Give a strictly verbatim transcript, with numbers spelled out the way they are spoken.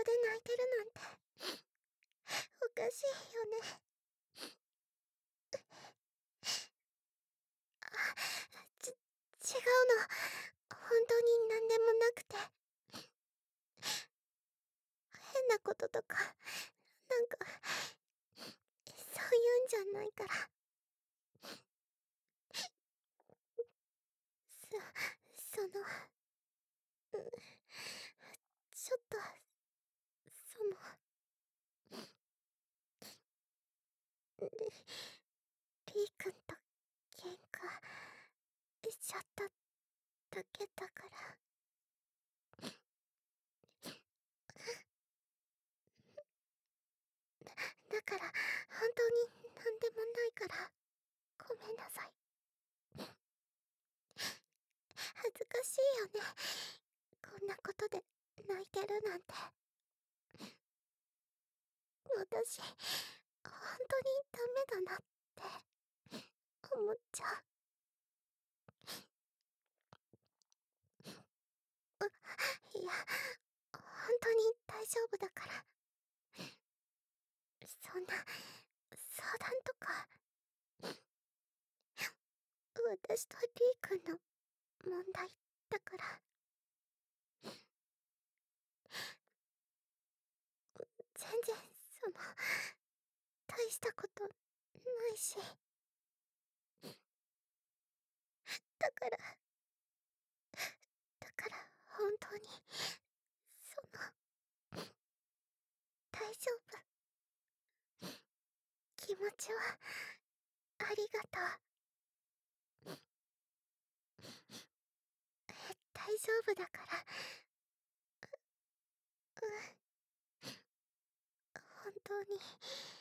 で泣いてるなんて、おかしいよね。あ、ち、違うの。本当になんでもなくて。変なこととか、なんか、そういうんじゃないから。そ、その、ちょっと、その、リ、リー君と喧嘩しちゃっただけだから。だから、本当になんでもないから、ごめんなさい。恥ずかしいよね。こんなことで泣いてるなんて。私、本当にダメだなって思っちゃう。いや、本当に大丈夫だから。そんな、相談とか、私とリー君の問題だから。全然、その、大したことないし。だから、だから本当に、その、大丈夫。気持ちは、ありがとう。大丈夫だから。うん。本当に。